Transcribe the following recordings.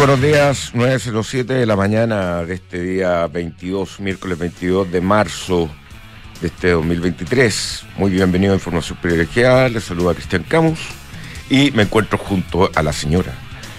buenos días, 9:07 de la mañana de este día 22, miércoles 22 de marzo de este 2023. Muy bienvenido a Información Privilegiada, les saluda Cristian Camus y me encuentro junto a la señora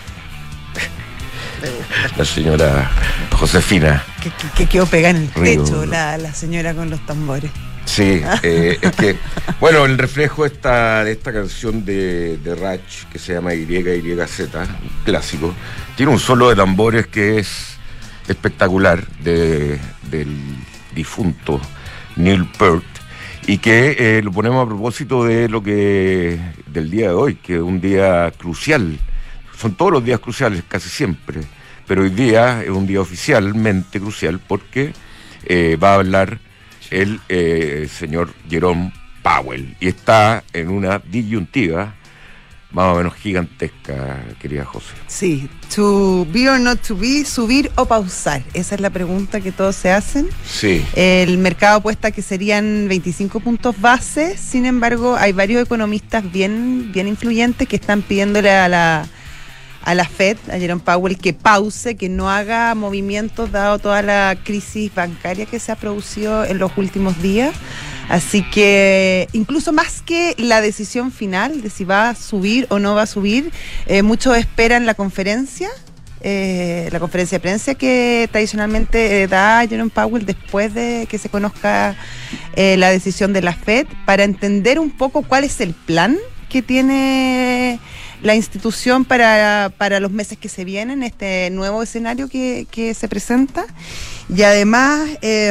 Josefina. Que quedó pegada en el Río. techo la señora con los tambores. Sí, es que, bueno, el reflejo de esta canción de Rach, que se llama YYZ, un clásico, tiene un solo de tambores que es espectacular, del difunto Neil Peart, y que lo ponemos a propósito de del día de hoy, que es un día crucial. Son todos los días cruciales, casi siempre, pero hoy día es un día oficialmente crucial porque va a hablar el señor Jerome Powell, y está en una disyuntiva más o menos gigantesca, querida José. Sí, to be or not to be, subir o pausar, esa es la pregunta que todos se hacen. Sí. El mercado apuesta que serían 25 puntos base, sin embargo hay varios economistas bien influyentes que están pidiéndole a la Fed, a Jerome Powell, que pause, que no haga movimientos dado toda la crisis bancaria que se ha producido en los últimos días. Así que incluso más que la decisión final de si va a subir o no va a subir, muchos esperan la conferencia de prensa que tradicionalmente da Jerome Powell después de que se conozca la decisión de la Fed, para entender un poco cuál es el plan que tiene la institución para los meses que se vienen, este nuevo escenario que se presenta, y además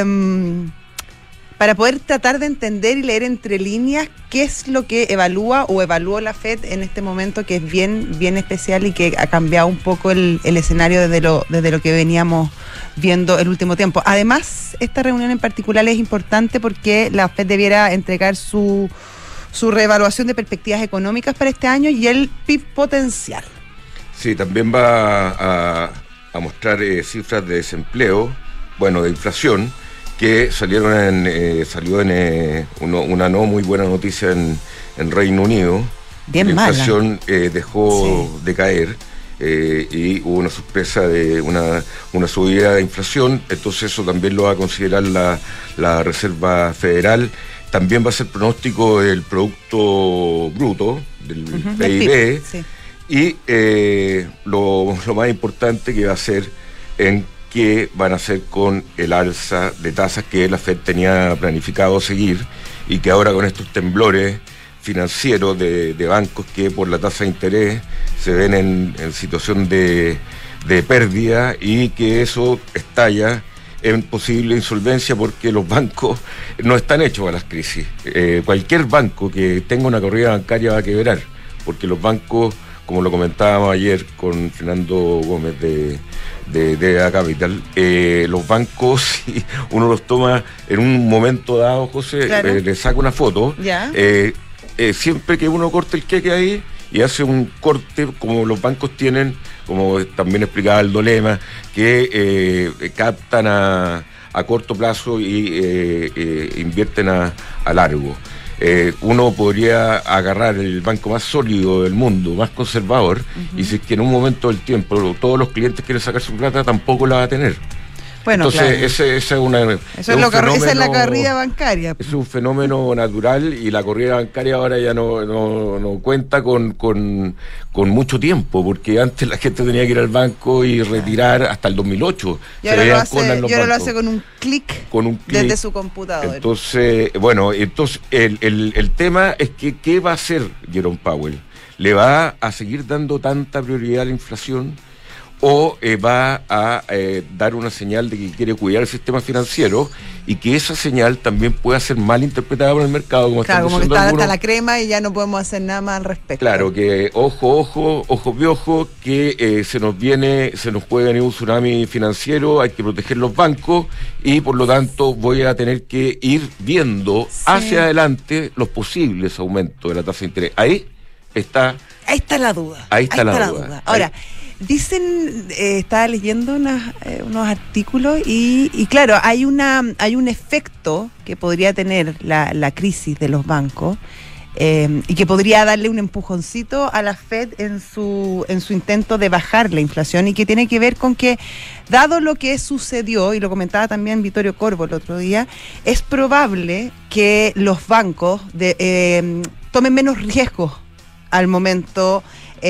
para poder tratar de entender y leer entre líneas qué es lo que evaluó la Fed en este momento, que es bien especial y que ha cambiado un poco el escenario desde lo que veníamos viendo el último tiempo. Además, esta reunión en particular es importante porque la Fed debiera entregar su reevaluación de perspectivas económicas para este año y el PIB potencial. Sí, también va a mostrar cifras de desempleo, de inflación, que salió en una no muy buena noticia en Reino Unido. Bien la mala. inflación dejó de caer y hubo una sorpresa de una subida de inflación, entonces eso también lo va a considerar la Reserva Federal. También va a ser pronóstico del Producto Bruto, del PIB, sí. Y lo más importante que va a ser en qué van a hacer con el alza de tasas que la Fed tenía planificado seguir, y que ahora con estos temblores financieros de bancos que por la tasa de interés se ven en situación de pérdida, y que eso estalla en posible insolvencia porque los bancos no están hechos para las crisis. Cualquier banco que tenga una corrida bancaria va a quebrar, porque los bancos, como lo comentábamos ayer con Fernando Gómez de A Capital, los bancos, si uno los toma en un momento dado, José, claro, le saca una foto, siempre que uno corte el queque ahí y hace un corte, como los bancos tienen, como también explicaba Aldo Lema, que captan a corto plazo y invierten a largo. Uno podría agarrar el banco más sólido del mundo, más conservador, y si es que en un momento del tiempo todos los clientes quieren sacar su plata, tampoco la va a tener. Bueno, entonces, claro, esa es la corrida bancaria. Es un fenómeno natural, y la corrida bancaria ahora ya no cuenta con mucho tiempo, porque antes la gente tenía que ir al banco y retirar hasta el 2008. Y ahora lo hace con un clic desde su computador. Entonces, el tema es que ¿qué va a hacer Jerome Powell? ¿Le va a seguir dando tanta prioridad a la inflación? ¿O va a dar una señal de que quiere cuidar el sistema financiero, y que esa señal también pueda ser mal interpretada por el mercado? Como que está hasta la crema y ya no podemos hacer nada más al respecto. Claro, que ojo piojo, que se nos puede venir un tsunami financiero, hay que proteger los bancos, y por lo tanto voy a tener que ir viendo hacia adelante los posibles aumentos de la tasa de interés. Ahí está la duda. Ahora, dicen, estaba leyendo unos artículos y claro, hay un efecto que podría tener la crisis de los bancos y que podría darle un empujoncito a la Fed en su intento de bajar la inflación, y que tiene que ver con que, dado lo que sucedió, y lo comentaba también Vittorio Corvo el otro día, es probable que los bancos tomen menos riesgos al momento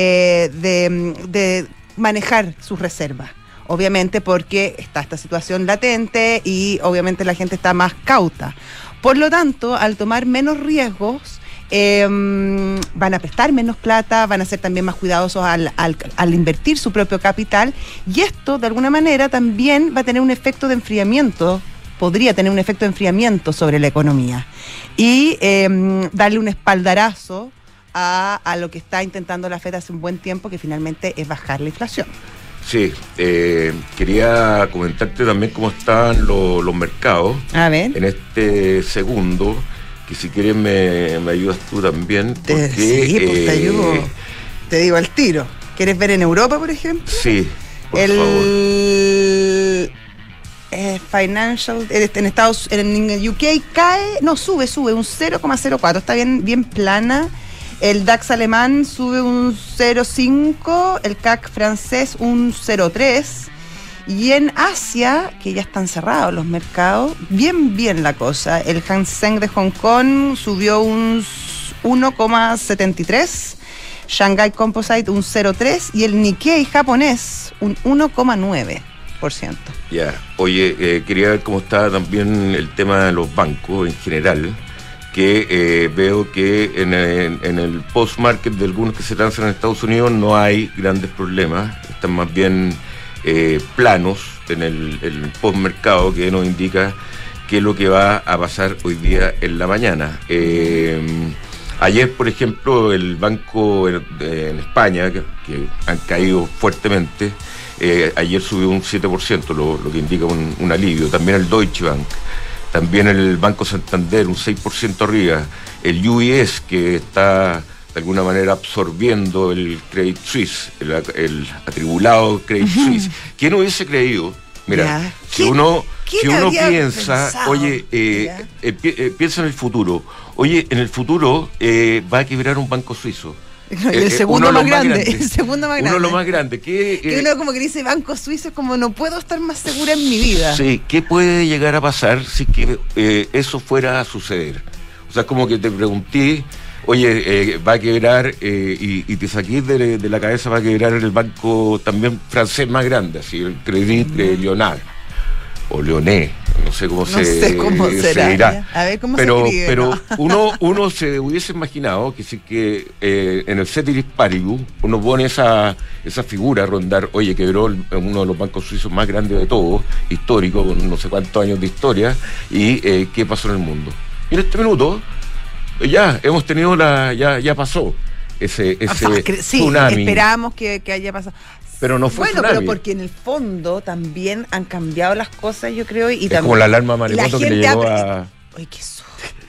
de manejar sus reservas. Obviamente porque está esta situación latente y obviamente la gente está más cauta. Por lo tanto, al tomar menos riesgos, van a prestar menos plata, van a ser también más cuidadosos al invertir su propio capital, y esto de alguna manera también va a tener un efecto de enfriamiento, podría tener un efecto de enfriamiento sobre la economía, y darle un espaldarazo a lo que está intentando la Fed hace un buen tiempo, que finalmente es bajar la inflación. Sí, quería comentarte también cómo están los mercados. A ver. En este segundo, que si quieres me ayudas tú también. Porque, sí, pues te ayudo. Te digo al tiro. ¿Quieres ver en Europa, por ejemplo? Sí, por favor. Financial, en UK cae, no, sube un 0,04, está bien plana. El DAX alemán sube un 0,5, el CAC francés un 0,3, y en Asia, que ya están cerrados los mercados, bien la cosa. El Hang Seng de Hong Kong subió un 1,73, Shanghai Composite un 0,3 y el Nikkei japonés un 1,9%. Ya, oye, quería ver cómo está también el tema de los bancos en general, que veo que en el post-market de algunos que se lanzan en Estados Unidos no hay grandes problemas, están más bien planos en el post-mercado, que nos indica qué es lo que va a pasar hoy día en la mañana. Ayer, por ejemplo, el banco en España, que han caído fuertemente, ayer subió un 7%, lo que indica un alivio. También el Deutsche Bank. También el Banco Santander, un 6% arriba. El UBS, que está de alguna manera absorbiendo el Credit Suisse, el atribulado Credit Suisse. ¿Quién hubiese creído? Mira, si uno piensa, pensado? Oye, piensa en el futuro. Oye, en el futuro va a quebrar un banco suizo. El segundo más grande. El segundo más grande. Uno de los más grandes. Que uno como que dice banco suizo, es como no puedo estar más segura en mi vida. Sí, ¿qué puede llegar a pasar si que eso fuera a suceder? O sea, como que te pregunté, oye, va a quebrar y te saqué de la cabeza, va a quebrar el banco también francés más grande, así, el Credit Lyonnais o Lyonnais, no sé cómo se dirá. A ver cómo pero, se escribe. Pero uno se hubiese imaginado que en el ceteris paribus uno pone esa figura a rondar, oye, quebró uno de los bancos suizos más grandes de todos, histórico, con no sé cuántos años de historia, y qué pasó en el mundo. Y en este minuto ya hemos tenido ya pasó ese tsunami. Esperamos que haya pasado. Pero no fue tsunami. Pero porque en el fondo también han cambiado las cosas, yo creo. Y es también, como la alarma maremoto que le llegó a... Oye, qué susto.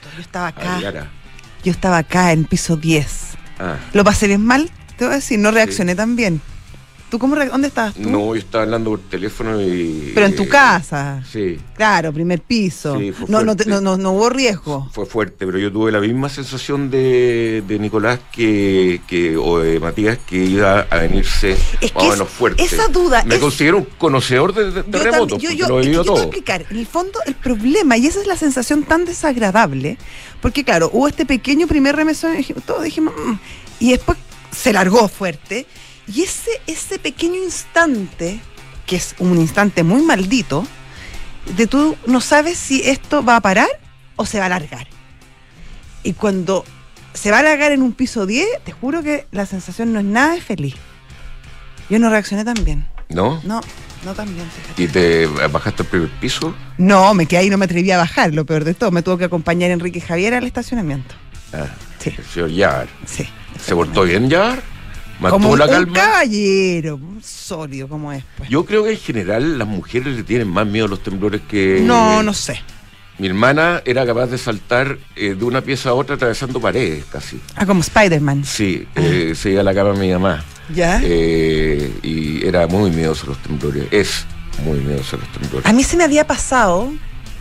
Yo estaba acá en piso 10. Lo pasé bien mal, te voy a decir, no reaccioné tan bien. ¿Tú dónde estabas tú? No, yo estaba hablando por teléfono y... Pero en tu casa. Sí. Claro, primer piso. Sí, fue no hubo riesgo. Fue fuerte, pero yo tuve la misma sensación de Nicolás o de Matías, que iba a venirse más o menos fuerte. Esa duda... Me considero un conocedor de terremotos, porque lo he vivido todo. Te voy a explicar, en el fondo, el problema, y esa es la sensación tan desagradable, porque claro, hubo este pequeño primer remesón, todos dijimos... y después se largó fuerte. Y ese pequeño instante, que es un instante muy maldito, de tú no sabes si esto va a parar o se va a alargar. Y cuando se va a alargar en un piso 10, te juro que la sensación no es nada de feliz. Yo no reaccioné tan bien. ¿No? No tan bien, fíjate. ¿Y te bajaste al primer piso? No, me quedé ahí y no me atreví a bajar, lo peor de todo. Me tuvo que acompañar Enrique Javier al estacionamiento. Sí. El señor Yar. Sí. ¿Se portó bien Yar? Como un caballero, sólido como es. Pues. Yo creo que en general las mujeres le tienen más miedo a los temblores que... No sé. Mi hermana era capaz de saltar de una pieza a otra atravesando paredes casi. Como Spider-Man. Sí, se iba a la cama de mi mamá. ¿Ya? Y era muy miedoso a los temblores. Es muy miedoso a los temblores. A mí se me había pasado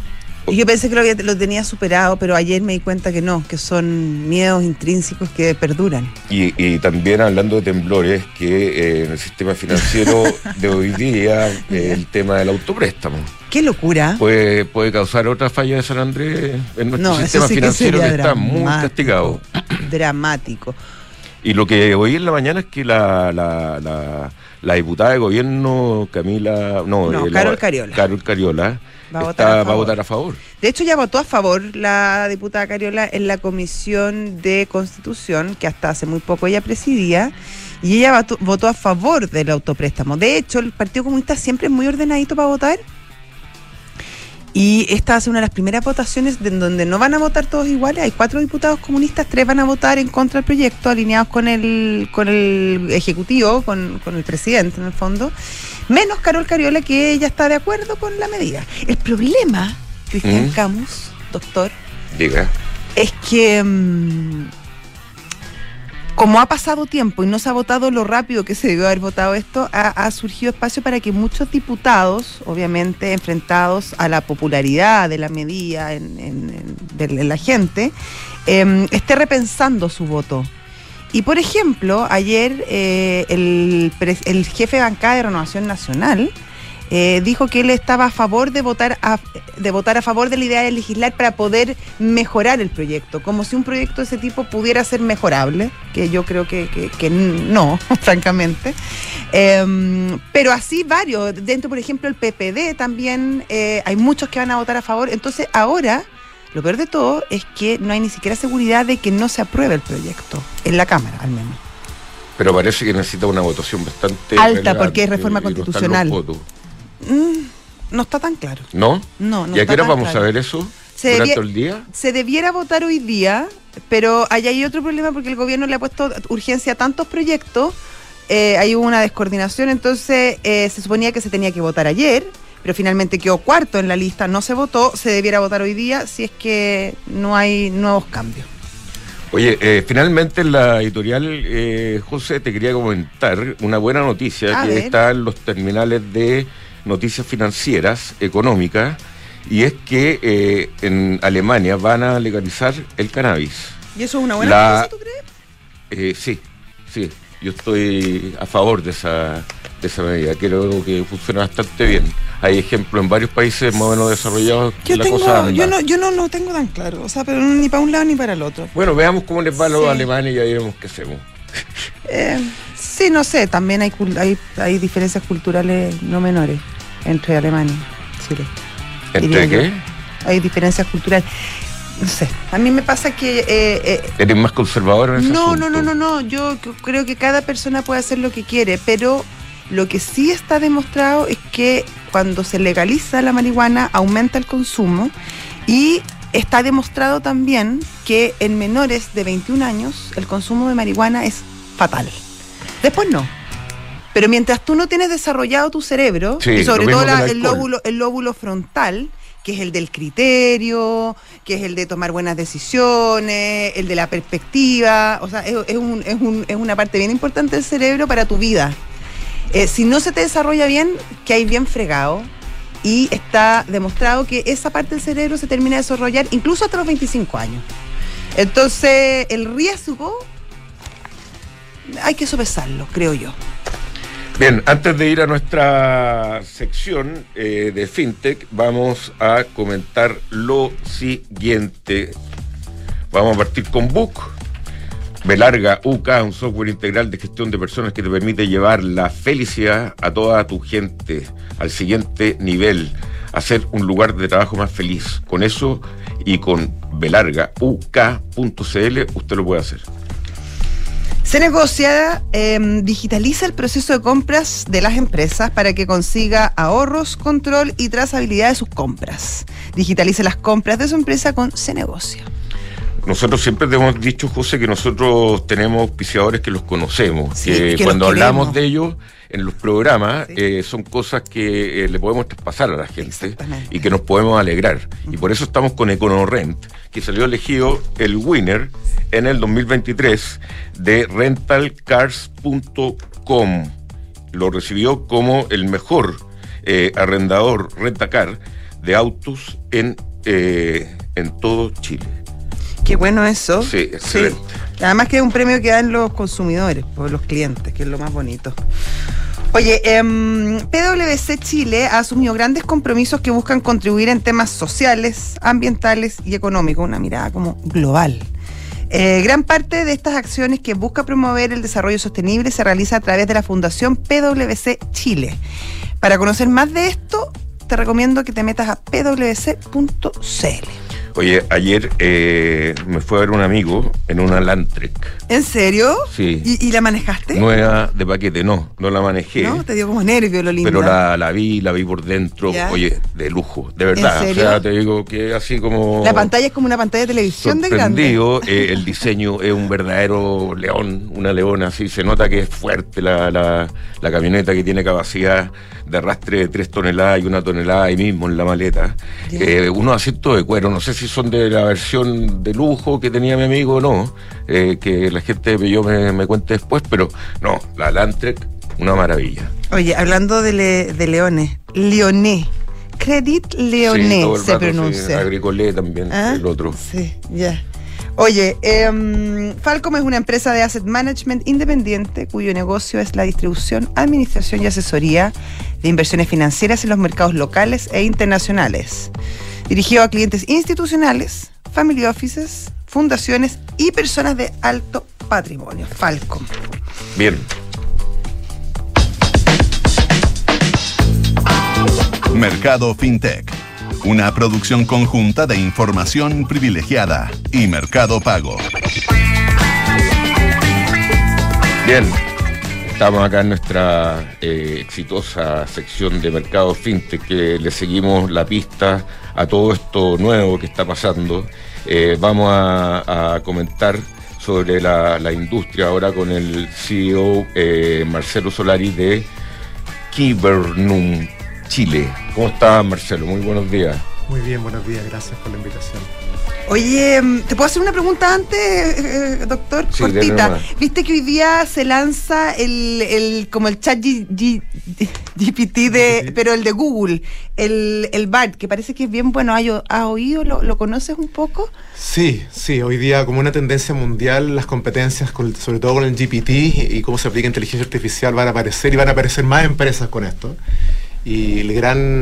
Y yo pensé que lo tenía superado, pero ayer me di cuenta que no, que son miedos intrínsecos que perduran. Y también hablando de temblores, que en el sistema financiero de hoy día, el tema del autopréstamo. ¡Qué locura! Puede causar otra falla de San Andrés en nuestro sistema financiero que está muy castigado. Dramático. Y lo que oí en la mañana es que la diputada de gobierno, Carol Cariola, va a votar a favor. De hecho, ya votó a favor la diputada Cariola en la Comisión de Constitución, que hasta hace muy poco ella presidía, y ella votó a favor del autopréstamo. De hecho, el Partido Comunista siempre es muy ordenadito para votar, y esta va a ser una de las primeras votaciones donde no van a votar todos iguales. Hay 4 diputados comunistas, 3 van a votar en contra del proyecto, alineados con el Ejecutivo, con el presidente en el fondo, menos Carol Cariola, que ella está de acuerdo con la medida. El problema, Cristian Camus, doctor, diga, es que como ha pasado tiempo y no se ha votado lo rápido que se debió haber votado esto, ha surgido espacio para que muchos diputados, obviamente enfrentados a la popularidad de la medida en la gente, esté repensando su voto. Y por ejemplo, ayer el jefe de bancada de Renovación Nacional dijo que él estaba a favor de votar a favor de la idea de legislar para poder mejorar el proyecto, como si un proyecto de ese tipo pudiera ser mejorable, que yo creo que no, francamente. Pero así varios, dentro por ejemplo el PPD también, hay muchos que van a votar a favor. Entonces ahora, lo peor de todo es que no hay ni siquiera seguridad de que no se apruebe el proyecto, en la Cámara al menos. Pero parece que necesita una votación bastante alta, porque es reforma constitucional. No está tan claro. ¿No? No. ¿Y a qué hora vamos a ver eso? ¿Durante el día? Se debiera votar hoy día, pero allá hay otro problema porque el gobierno le ha puesto urgencia a tantos proyectos. Hay una descoordinación, entonces se suponía que se tenía que votar ayer, pero finalmente quedó cuarto en la lista, no se votó, se debiera votar hoy día si es que no hay nuevos cambios. Oye, finalmente en la editorial, José, te quería comentar una buena noticia que está en los terminales de noticias financieras, económicas, y es que en Alemania van a legalizar el cannabis. ¿Y eso es una buena noticia, tú crees? Sí, yo estoy a favor de esa medida, creo que funciona bastante bien. Hay ejemplos en varios países más o menos desarrollados que la cosa anda. Yo no lo tengo tan claro, o sea, pero ni para un lado ni para el otro. Bueno, veamos cómo les va a los alemanes y ya diremos qué hacemos. Sí, no sé, también hay diferencias culturales no menores entre Alemania y Chile. ¿Entre qué? Hay diferencias culturales. No sé, a mí me pasa que... ¿Eres más conservador en ese asunto? No, yo creo que cada persona puede hacer lo que quiere, pero lo que sí está demostrado es que cuando se legaliza la marihuana aumenta el consumo, y está demostrado también que en menores de 21 años el consumo de marihuana es fatal. Después no. Pero mientras tú no tienes desarrollado tu cerebro, y sobre todo el lóbulo frontal, que es el del criterio, que es el de tomar buenas decisiones, el de la perspectiva, o sea, es una parte bien importante del cerebro para tu vida. Si no se te desarrolla bien, que hay bien fregado, y está demostrado que esa parte del cerebro se termina de desarrollar incluso hasta los 25 años. Entonces, el riesgo hay que sopesarlo, creo yo. Bien, antes de ir a nuestra sección de FinTech, vamos a comentar lo siguiente. Vamos a partir con Book. Belarga UK, un software integral de gestión de personas que te permite llevar la felicidad a toda tu gente al siguiente nivel, hacer un lugar de trabajo más feliz. Con eso y con belargauk.cl usted lo puede hacer. Cenegocia digitaliza el proceso de compras de las empresas para que consiga ahorros, control y trazabilidad de sus compras. Digitalice las compras de su empresa con Cenegocia. Nosotros siempre te hemos dicho, José, que nosotros tenemos auspiciadores que los conocemos, sí, que cuando hablamos de ellos en los programas, son cosas que le podemos traspasar a la gente y que nos podemos alegrar. Y por eso estamos con EconoRent, que salió elegido el winner en el 2023 de rentalcars.com. Lo recibió como el mejor arrendador rentacar de autos en en todo Chile. Qué bueno eso. Sí, excelente. Sí. Además que es un premio que dan los consumidores, por los clientes, que es lo más bonito. Oye, PwC Chile ha asumido grandes compromisos que buscan contribuir en temas sociales, ambientales y económicos, una mirada como global. Gran parte de estas acciones que busca promover el desarrollo sostenible se realiza a través de la Fundación PwC Chile. Para conocer más de esto, te recomiendo que te metas a pwc.cl. Oye, ayer me fue a ver un amigo en una Landtrek. ¿En serio? Sí. ¿Y la manejaste? Nueva de paquete, no la manejé. ¿No? Te dio como nervio lo lindo. Pero la vi por dentro, ¿Ya? Oye, de lujo, de verdad. ¿En serio? O sea, te digo que así como... La pantalla es como una pantalla de televisión de grande. El diseño es un verdadero león, una leona, así. Se nota que es fuerte la camioneta, que tiene capacidad de arrastre de 3 toneladas y 1 tonelada ahí mismo en la maleta. Unos asientos de cuero, no sé si son de la versión de lujo que tenía mi amigo o no, que la gente de Peugeot me cuente después, pero no, la Landtrek, una maravilla. Oye, hablando de leones, Lyonnais, Credit Lyonnais sí, se pronuncia. Sí, Agricole también, el otro. Sí, ya. Oye, Falcom es una empresa de asset management independiente cuyo negocio es la distribución, administración y asesoría de inversiones financieras en los mercados locales e internacionales. Dirigido a clientes institucionales, family offices, fundaciones y personas de alto patrimonio. Falcom. Bien. Mercado FinTech, una producción conjunta de Información Privilegiada y Mercado Pago. Bien, estamos acá en nuestra exitosa sección de Mercado FinTech, que le seguimos la pista a todo esto nuevo que está pasando. Vamos a comentar sobre la industria ahora con el CEO Marcelo Solari de Kibernum Chile. ¿Cómo está, Marcelo? Muy buenos días. Muy bien, buenos días, gracias por la invitación. Oye, ¿te puedo hacer una pregunta antes, doctor? Sí, cortita. ¿Viste que hoy día se lanza como el chat GPT pero el de Google, el BART, que parece que es bien bueno? ¿Has oído? ¿Lo conoces un poco? Sí, hoy día como una tendencia mundial, las competencias, sobre todo con el GPT y cómo se aplica inteligencia artificial, van a aparecer y van a aparecer más empresas con esto. Y la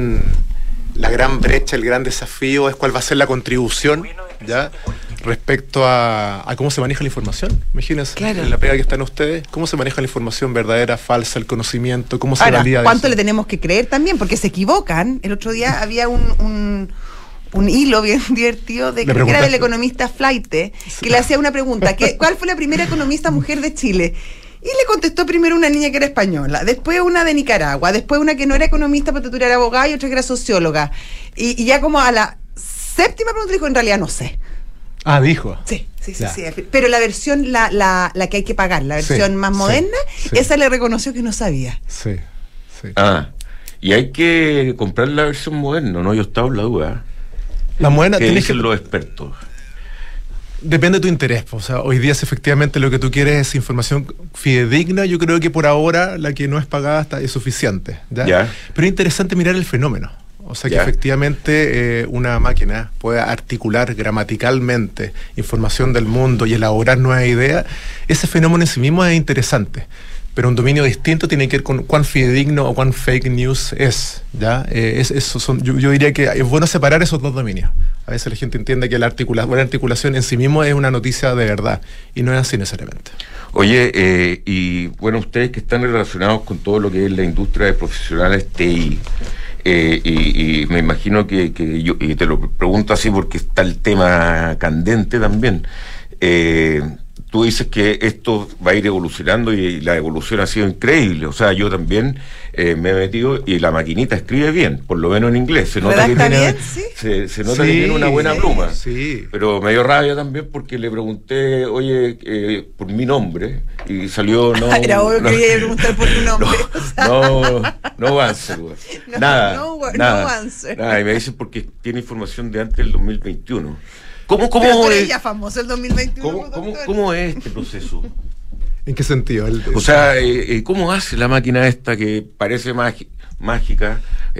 gran brecha, el gran desafío es cuál va a ser la contribución, ¿ya?, respecto a cómo se maneja la información. Imagínense, claro, en la pega que están ustedes, cómo se maneja la información verdadera, falsa, el conocimiento, cómo se valida eso. ¿Cuánto le tenemos que creer también? Porque se equivocan. El otro día había un hilo bien divertido de, creo que era del economista Flaite, que le hacía una pregunta, ¿cuál fue la primera economista mujer de Chile? Y le contestó primero una niña que era española, después una de Nicaragua, después una que no era economista, pero tú era abogada, y otra que era socióloga. Y ya como a la 7ª pregunta dijo, en realidad no sé. Ah, dijo. Sí. Pero la versión, la que hay que pagar, la versión más moderna, esa le reconoció que no sabía. Sí. Ah, y hay que comprar la versión moderna, ¿no? Yo estaba en la duda. La moderna, ¿qué dicen los expertos? Depende de tu interés. O sea, hoy día, si efectivamente lo que tú quieres es información fidedigna, yo creo que por ahora la que no es pagada es suficiente, ¿ya? Pero es interesante mirar el fenómeno. O sea, que efectivamente una máquina pueda articular gramaticalmente información del mundo y elaborar nuevas ideas. Ese fenómeno en sí mismo es interesante. Pero un dominio distinto tiene que ver con cuán fidedigno o cuán fake news es, ¿ya? Yo diría que es bueno separar esos dos dominios. A veces la gente entiende que la articulación en sí mismo es una noticia de verdad, y no es así necesariamente. Oye, y bueno, ustedes que están relacionados con todo lo que es la industria de profesionales TI, y me imagino que yo, y te lo pregunto así porque está el tema candente también, tú dices que esto va a ir evolucionando y la evolución ha sido increíble. O sea, yo también me he metido y la maquinita escribe bien, por lo menos en inglés. Se nota que tiene, bien, ¿sí? se nota que tiene una buena pluma. Sí. Pero me dio rabia también porque le pregunté, oye, por mi nombre, y salió no. Era obvio que iba a preguntar por tu nombre. No answer, güey. Nada. No answer. Nada, y me dicen porque tiene información de antes del 2021. ¿Cómo pero tú eres es? ya famoso el 2021. ¿Cómo es este proceso? ¿En qué sentido? O sea, ¿cómo hace la máquina esta que parece mágica?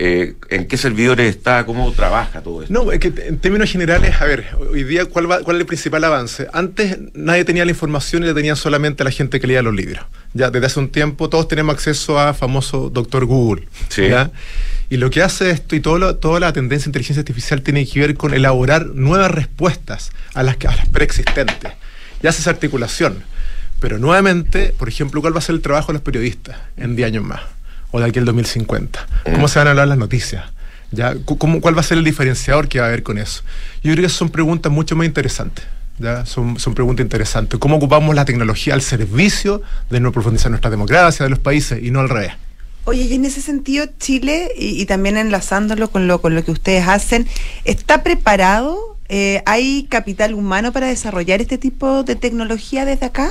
¿En qué servidores está? ¿Cómo trabaja todo esto? No, es que en términos generales, a ver, hoy día, ¿cuál es el principal avance? Antes nadie tenía la información y la tenían solamente la gente que leía los libros. Ya desde hace un tiempo todos tenemos acceso a famoso doctor Google. Sí. ¿Ya? Y lo que hace esto y toda la tendencia de inteligencia artificial tiene que ver con elaborar nuevas respuestas a las preexistentes. Y hace esa articulación. Pero nuevamente, por ejemplo, ¿cuál va a ser el trabajo de los periodistas en 10 años más? O de aquí al 2050. ¿Cómo se van a hablar las noticias? ¿Ya? ¿Cuál va a ser el diferenciador que va a haber con eso? Yo creo que son preguntas mucho más interesantes. ¿Ya? Son preguntas interesantes. ¿Cómo ocupamos la tecnología al servicio de no profundizar nuestra democracia, de los países, y no al revés? Oye, y en ese sentido, Chile, y también enlazándolo con lo que ustedes hacen, ¿está preparado? ¿Hay capital humano para desarrollar este tipo de tecnología desde acá?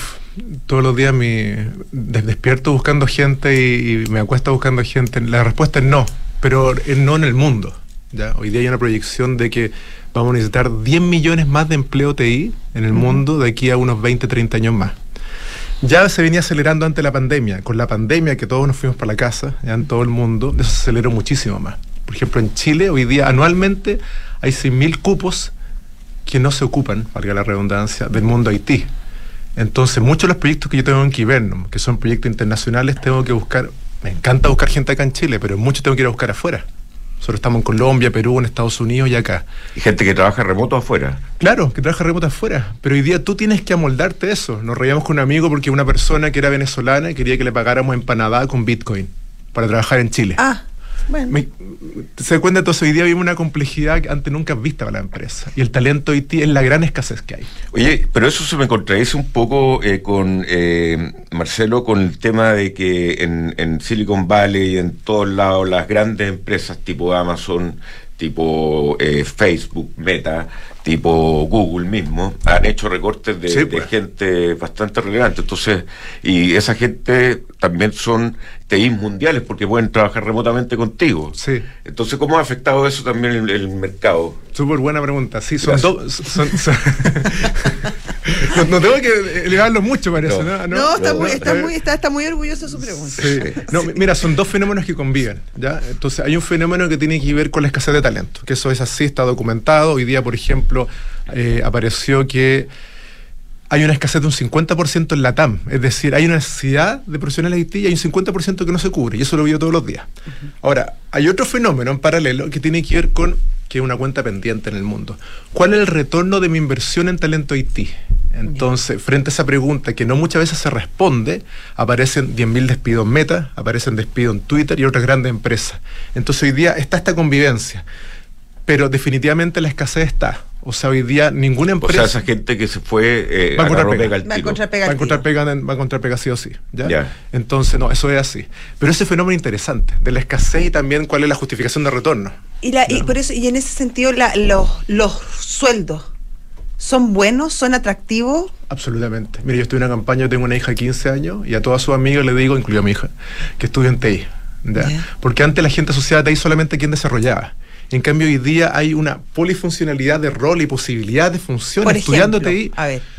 Todos los días despierto buscando gente y me acuesto buscando gente. La respuesta es no, pero no en el mundo. ¿Ya? Hoy día hay una proyección de que vamos a necesitar 10 millones más de empleo TI en el mundo de aquí a unos 20, 30 años más. Ya se venía acelerando ante la pandemia. Con la pandemia que todos nos fuimos para la casa, ya en todo el mundo, eso se aceleró muchísimo más. Por ejemplo, en Chile hoy día anualmente hay 6.000 cupos que no se ocupan, valga la redundancia, del mundo IT. Entonces, muchos de los proyectos que yo tengo en Kibernum, que son proyectos internacionales, tengo que buscar, me encanta buscar gente acá en Chile, pero muchos tengo que ir a buscar afuera. Nosotros estamos en Colombia, Perú, en Estados Unidos y acá. Y gente que trabaja remoto afuera. Claro, que trabaja remoto afuera. Pero hoy día tú tienes que amoldarte eso. Nos reíamos con un amigo porque una persona que era venezolana quería que le pagáramos empanada con Bitcoin para trabajar en Chile. Bueno. Se da cuenta, entonces hoy día vivimos una complejidad que antes nunca vista para la empresa. Y el talento IT es la gran escasez que hay. Oye, pero eso se me contradice un poco con Marcelo, con el tema de que en Silicon Valley y en todos lados las grandes empresas tipo Amazon, tipo Facebook, Meta, tipo Google mismo, han hecho recortes de gente bastante relevante. Entonces, y esa gente también son TIs mundiales porque pueden trabajar remotamente contigo. Sí. Entonces, ¿cómo ha afectado eso también el mercado? Súper buena pregunta. Sí, son dos. No tengo que elevarlo mucho, parece. No, está muy orgulloso de su pregunta. Sí. No, mira, son dos fenómenos que conviven, ¿ya? Entonces, hay un fenómeno que tiene que ver con la escasez de talento, que eso es así, está documentado. Hoy día, por ejemplo, apareció que hay una escasez de un 50% en la TAM, es decir, hay una necesidad de profesionales IT y hay un 50% que no se cubre, y eso lo veo todos los días. Ahora, hay otro fenómeno en paralelo que tiene que ver con que es una cuenta pendiente en el mundo. ¿Cuál es el retorno de mi inversión en talento IT? Entonces, frente a esa pregunta que no muchas veces se responde, aparecen 10.000 despidos en Meta, aparecen despidos en Twitter y otras grandes empresas. Entonces, hoy día está esta convivencia, pero definitivamente la escasez está. O sea, hoy día ninguna empresa... O sea, esa gente que se fue va a encontrar pega al tiro. Va a encontrar pega sí o sí. ¿Ya? Entonces, no, eso es así. Pero ese fenómeno interesante, de la escasez y también cuál es la justificación de retorno. Y por eso, y en ese sentido, los sueldos, ¿son buenos? ¿Son atractivos? Absolutamente. Mire, yo estoy en una campaña, yo tengo una hija de 15 años y a todas sus amigas le digo, incluido a mi hija, que estudio en TI. Porque antes la gente asociada a TI solamente quien desarrollaba. En cambio, hoy día hay una polifuncionalidad de rol y posibilidad de funciones. Por ejemplo, estudiando TI.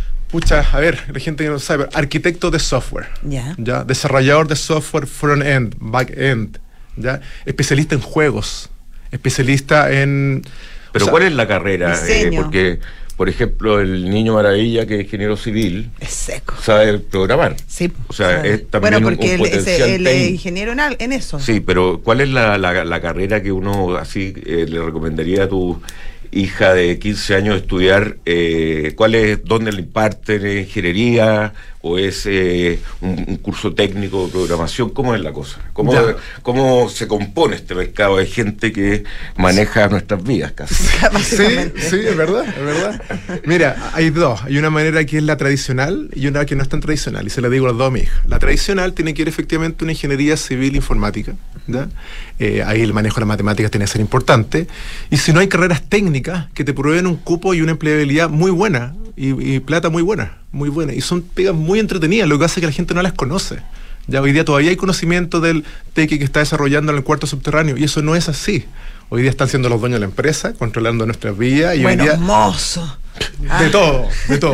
La gente que no sabe, arquitecto de software, ¿ya? Desarrollador de software front-end, back-end, ¿ya? Especialista en juegos, especialista en... Pero ¿cuál es la carrera? Porque, por ejemplo, el niño maravilla, que es ingeniero civil, es seco, sabe programar. Sí. O sea, es también porque un potencial él es ingeniero en eso. Sí, pero ¿cuál es la carrera que uno así le recomendaría a tu hija de 15 años estudiar? ¿Dónde le imparten ingeniería? ¿O es un curso técnico de programación? ¿Cómo es la cosa? ¿Cómo se compone este mercado? Hay gente que maneja nuestras vidas casi. Sí, es verdad. Mira, hay dos. Hay una manera que es la tradicional y una que no es tan tradicional, y se la digo a las dos a mi hija. La tradicional tiene que ir efectivamente una ingeniería civil informática, ¿ya? Ahí el manejo de las matemáticas tiene que ser importante. Y si no, hay carreras técnicas que te proveen un cupo y una empleabilidad muy buena y plata muy buena. Y son pegas muy entretenidas, lo que hace que la gente no las conoce. Ya hoy día todavía hay conocimiento del tequi que está desarrollando en el cuarto subterráneo, y eso no es así. Hoy día están siendo los dueños de la empresa, controlando nuestras vidas. Y bueno, hoy día, mozo. De todo.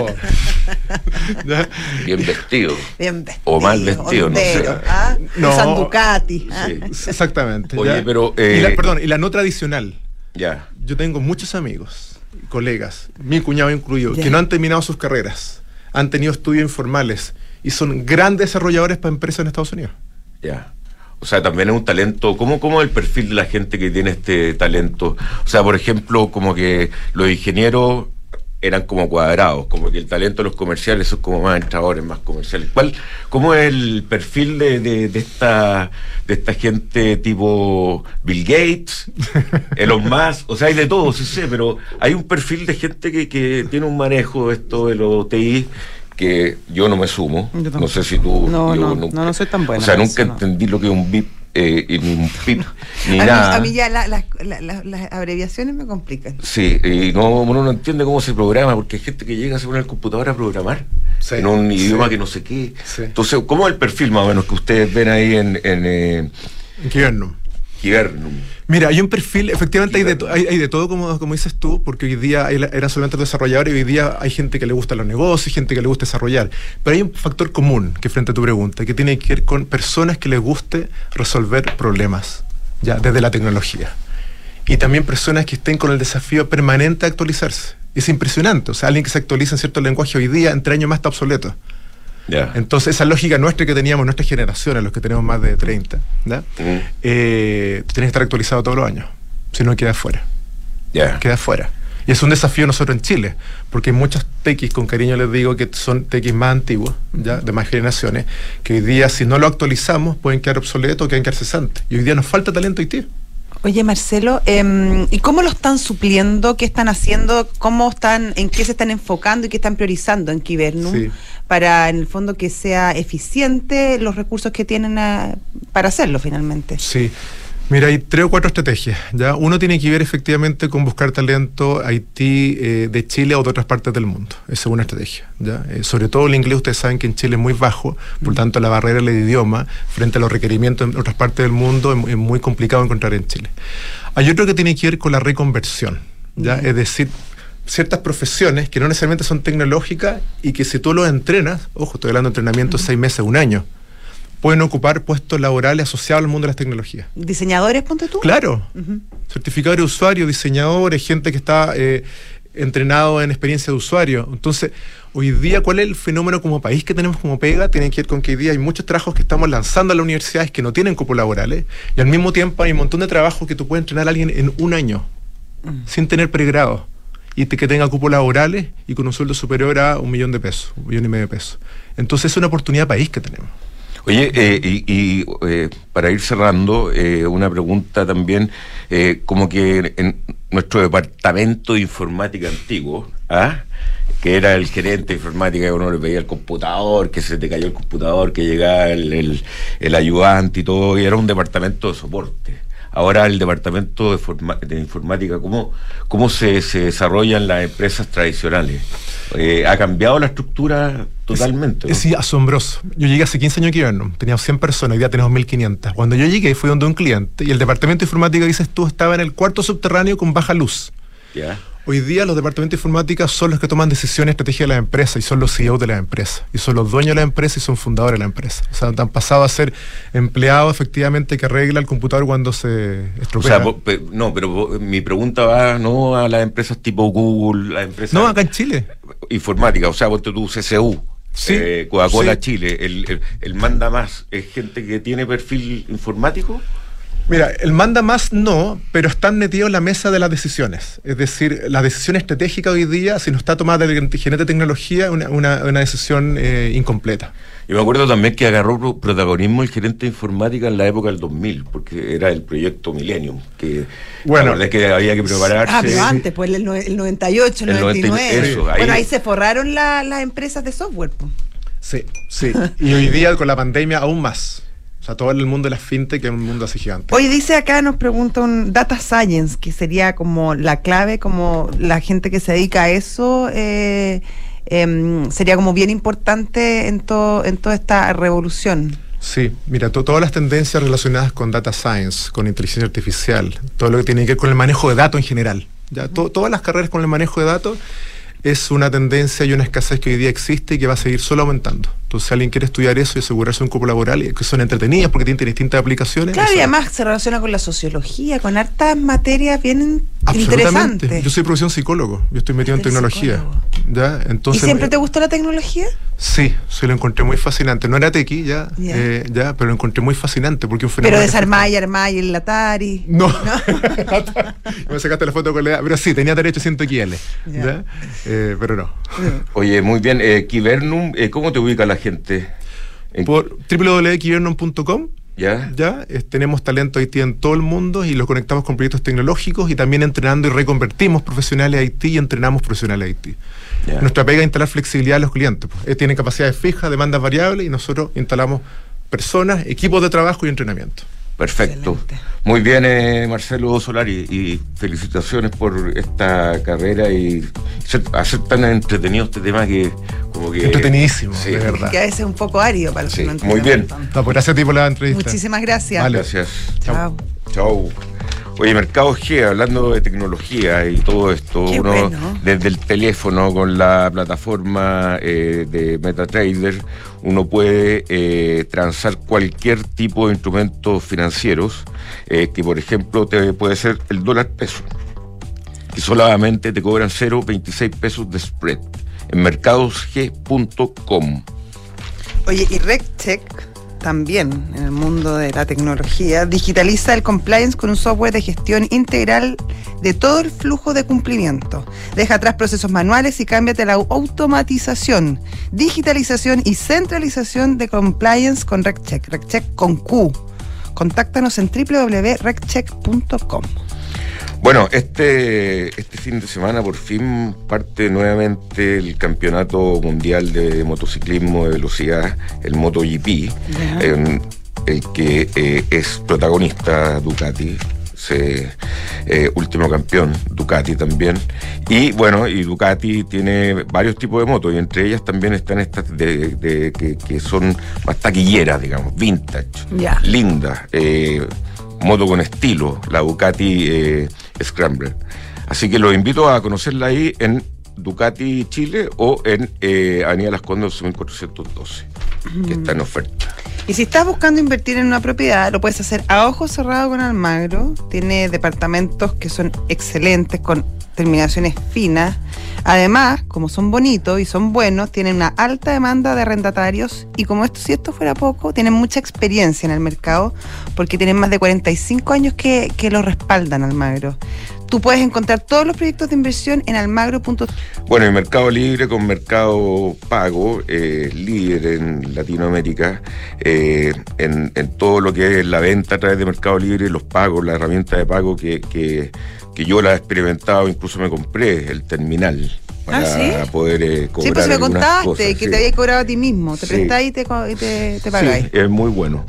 Bien vestido. Bien vestido. O mal vestido, hondero, no sé. No. Usan Ducati. Sí. Exactamente. Oye, pero... y la no tradicional. Ya. Yo tengo muchos amigos, colegas, mi cuñado incluido, que no han terminado sus carreras, han tenido estudios informales y son grandes desarrolladores para empresas en Estados Unidos. Ya. O sea, también es un talento. ¿Cómo es el perfil de la gente que tiene este talento? O sea, por ejemplo, como que los ingenieros eran como cuadrados, como que el talento de los comerciales son como más entradores, más comerciales. ¿Cómo es el perfil de esta gente tipo Bill Gates, Elon Musk? O sea, hay de todo, sí sé, pero hay un perfil de gente que tiene un manejo de esto de los TI que yo no me sumo. No sé si tú... No soy tan buena. O sea, nunca entendí lo que es un BIP. Ni nada. A mí ya las abreviaciones me complican. Sí, y uno no entiende cómo se programa, porque hay gente que llega a se pone el computador a programar en un idioma que no sé qué. Sí. Entonces, ¿cómo es el perfil más o menos que ustedes ven ahí en Kibernum? Mira, hay un perfil, efectivamente hay de todo, como dices tú, porque hoy día eran solamente desarrolladores y hoy día hay gente que le gusta los negocios, gente que le gusta desarrollar. Pero hay un factor común que frente a tu pregunta, que tiene que ver con personas que les guste resolver problemas, ya desde la tecnología. Y también personas que estén con el desafío permanente de actualizarse. Es impresionante, o sea, alguien que se actualiza en cierto lenguaje hoy día, en 3 años más está obsoleto. Yeah. Entonces esa lógica nuestra que teníamos, nuestra generación, los que tenemos más de 30, tienes que estar actualizado todos los años, si no queda fuera. Queda fuera. Y es un desafío nosotros en Chile, porque hay muchos TX, con cariño les digo, que son TX más antiguos, ¿ya? De más generaciones, que hoy día si no lo actualizamos pueden quedar obsoletos, pueden quedar cesantes. Y hoy día nos falta talento IT. Oye, Marcelo, ¿y cómo lo están supliendo? ¿Qué están haciendo? ¿En qué se están enfocando y qué están priorizando en Kibernum? Sí. Para, en el fondo, que sea eficiente los recursos que tienen para hacerlo, finalmente. Sí. Mira, hay 3 o 4 estrategias, ¿ya? Uno tiene que ver efectivamente con buscar talento IT de Chile o de otras partes del mundo. Esa es una estrategia, ¿ya? Sobre todo el inglés, ustedes saben que en Chile es muy bajo, por tanto la barrera del idioma frente a los requerimientos en otras partes del mundo es muy complicado encontrar en Chile. Hay otro que tiene que ver con la reconversión, ¿ya? Es decir, ciertas profesiones que no necesariamente son tecnológicas y que si tú los entrenas, ojo, estoy hablando de entrenamiento 6 meses, 1 año, pueden ocupar puestos laborales asociados al mundo de las tecnologías. ¿Diseñadores, ponte tú? Claro. Certificadores de usuario, diseñadores, gente que está entrenado en experiencia de usuario. Entonces, hoy día, ¿cuál es el fenómeno como país que tenemos como pega? Tiene que ver con que hoy día hay muchos trabajos que estamos lanzando a las universidades que no tienen cupos laborales, y al mismo tiempo hay un montón de trabajos que tú puedes entrenar a alguien en 1 año, sin tener pregrado, y que tenga cupos laborales y con un sueldo superior a $1.000.000, $1.500.000. Entonces, es una oportunidad país que tenemos. Oye, para ir cerrando, una pregunta también, como que en nuestro departamento de informática antiguo, que era el gerente de informática, que uno le pedía el computador, que se te cayó el computador, que llegaba el ayudante y todo, y era un departamento de soporte. Ahora el departamento de informática, ¿cómo se desarrollan las empresas tradicionales? ¿Ha cambiado la estructura totalmente? Sí, asombroso. Yo llegué hace 15 años aquí, teníamos 100 personas, hoy día tenemos 1.500. Cuando yo llegué fui donde un cliente y el departamento de informática, dices tú, estaba en el cuarto subterráneo con baja luz. Yeah. Hoy día los departamentos de informática son los que toman decisiones estratégicas de las empresas y son los CEOs de las empresas y son los dueños de la empresa y son fundadores de la empresa. O sea, han pasado a ser empleados efectivamente que arregla el computador cuando se estropea. O sea, pero mi pregunta va no a las empresas tipo Google, las empresas... No, acá en Chile. Informática, o sea, vos tú CCU. Sí, Coca-Cola sí. Chile, el manda más, ¿es gente que tiene perfil informático? Mira, el manda más no, pero están metidos en la mesa de las decisiones. Es decir, la decisión estratégica hoy día, si no está tomada del gerente de tecnología, es una decisión incompleta. Yo me acuerdo también que agarró protagonismo el gerente de informática en la época del 2000, porque era el proyecto Millennium, que la verdad es que había que prepararse. Pero antes, pues el 98, el 99. Eso, ahí se forraron las empresas de software. Sí. Y hoy día con la pandemia aún más. O sea, todo el mundo de las fintech es un mundo así gigante. Hoy dice acá, nos pregunta un data science, que sería como la clave, como la gente que se dedica a eso, sería como bien importante en toda esta revolución. Sí, mira, todas las tendencias relacionadas con data science, con inteligencia artificial, todo lo que tiene que ver con el manejo de datos en general, ¿ya? Todas las carreras con el manejo de datos es una tendencia y una escasez que hoy día existe y que va a seguir solo aumentando. Entonces, si alguien quiere estudiar eso y asegurarse un cupo laboral, que son entretenidas porque tienen distintas aplicaciones. Claro, y además se relaciona con la sociología, con hartas materias bien interesantes. Yo soy profesión psicólogo, yo estoy metido en tecnología. ¿Ya? Entonces, ¿y siempre te gustó la tecnología? Sí, lo encontré muy fascinante. No era tequi, pero lo encontré muy fascinante porque un fenómeno. Pero desarmáis, armáis el Atari. No. Me sacaste la foto con la edad. Pero sí, tenía derecho 100 XL. ¿Ya? Pero no. Oye, muy bien. Kibernum, ¿cómo te ubica la gente? Por www.kibernum.com. ¿Ya? Tenemos talento Haití en todo el mundo y lo conectamos con proyectos tecnológicos y también entrenando y reconvertimos profesionales Haití y entrenamos profesionales Haití. Ya. Nuestra pega es instalar flexibilidad a los clientes. Tienen capacidades fijas, demandas variables y nosotros instalamos personas, equipos de trabajo y entrenamiento. Perfecto. Excelente. Muy bien, Marcelo Solari, y felicitaciones por esta carrera y hacer tan entretenido este tema que como que... Entretenidísimo, sí, de verdad. Que a veces es un poco árido para los que no entienden. Muy bien. No, pues gracias a ti por la entrevista. Muchísimas gracias. Vale. Gracias. Chao. Oye, Mercado G, hablando de tecnología y todo esto, uno desde el teléfono con la plataforma de MetaTrader, uno puede transar cualquier tipo de instrumentos financieros, que por ejemplo puede ser el dólar peso, que solamente te cobran 0.26 pesos de spread en mercadosg.com. Oye, y RegCheck también en el mundo de la tecnología digitaliza el compliance con un software de gestión integral de todo el flujo de cumplimiento. Deja atrás procesos manuales y cámbiate a la automatización, digitalización y centralización de compliance con RegCheck. RegCheck con Q. Contáctanos en www.regcheck.com. Bueno, este fin de semana por fin parte nuevamente el Campeonato Mundial de Motociclismo de Velocidad, el MotoGP, el que es protagonista Ducati, último campeón Ducati también, y bueno, y Ducati tiene varios tipos de motos y entre ellas también están estas que son más taquilleras, digamos, vintage, lindas, moto con estilo, la Ducati Scrambler. Así que los invito a conocerla ahí en Ducati Chile o en Avenida Las Condes 1412, que está en oferta. Y si estás buscando invertir en una propiedad, lo puedes hacer a ojo cerrado con Almagro. Tiene departamentos que son excelentes, con terminaciones finas. Además, como son bonitos y son buenos, tienen una alta demanda de arrendatarios y como si esto fuera poco, tienen mucha experiencia en el mercado porque tienen más de 45 años que lo respaldan Almagro. Tú puedes encontrar todos los proyectos de inversión en almagro.com. Bueno, el Mercado Libre con Mercado Pago, líder en Latinoamérica, en todo lo que es la venta a través de Mercado Libre, los pagos, la herramienta de pago que yo la he experimentado, incluso me compré el terminal para poder cobrar. Sí, pues me contaste cosas, que te había cobrado a ti mismo, te prestáis y te pagáis. Sí, es muy bueno.